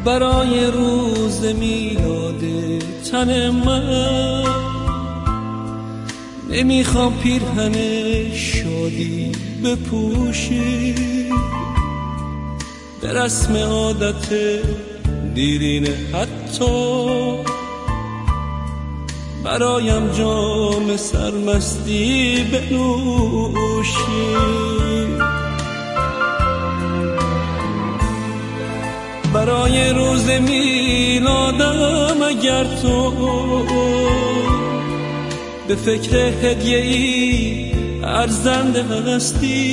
برای روز میلاد تن من. نمیخوام پیرهن شادی بپوشی، به رسم عادت دیرینه حتی برایم جام سرمستی بنوشی. برای روز میلادم اگر تو به فکر هدیه ای ارزنده هستی،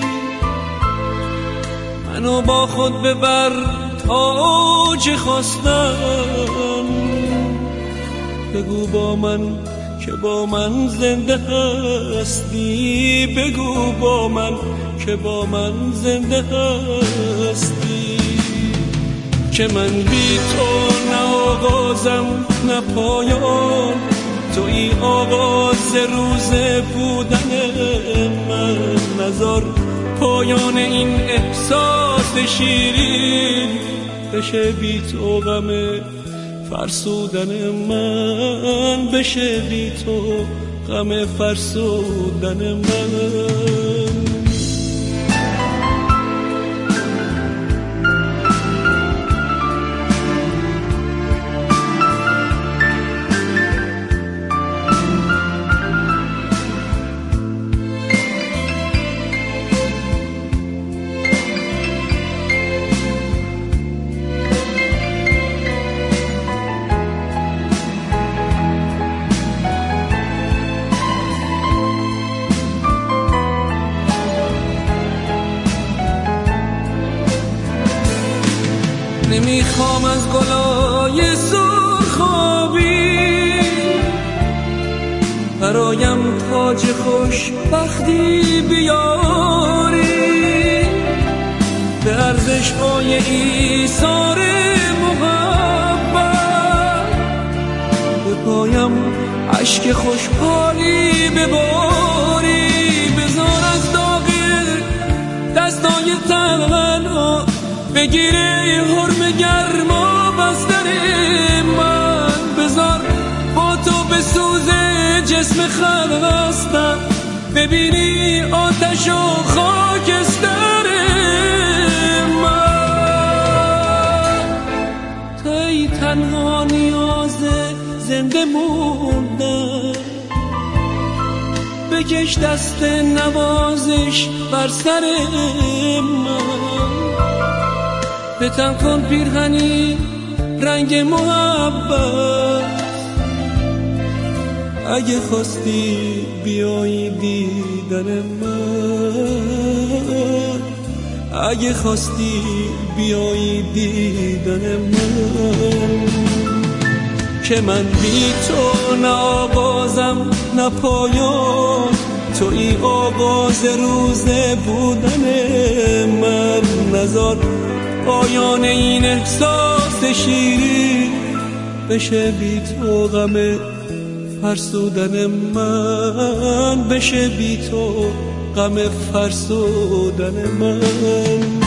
منو با خود ببر تا چه خواستم. بگو با من که با من زنده هستی، بگو با من که با من زنده هستی. که من بی تو نه آغازم نه پایان، توی آغاز روز بودن من. نذار پایان این احساس شیرین بشه بی تو غم فرسودن من، بشه بی تو غم فرسودن من. نمیخوام از گلای سرخابی برایم تاج خوشبختی بیاری، به ارزش‌های ایثار محبت به پایم اشک خوشحالی بباری. بذار از داغ دستای تنها بگیره حرم گرما بستر من. بذار با تو به سوز جسم خستم، ببینی آتش و خاکستر من. توی تنها نیاز زنده موندن، بکش دست نوازش بر سر من. بتن کن پیرهنی رنگ محبت، اگه خواستی بیایی دیدن من، اگه خواستی بیایی دیدن من. که من بی تو نه آغازم نه پایان، توی آغاز روز بودن من. نذار پایان این احساس شیرین بشه بی تو غم فرسودن من، بشه بی تو غم فرسودن من.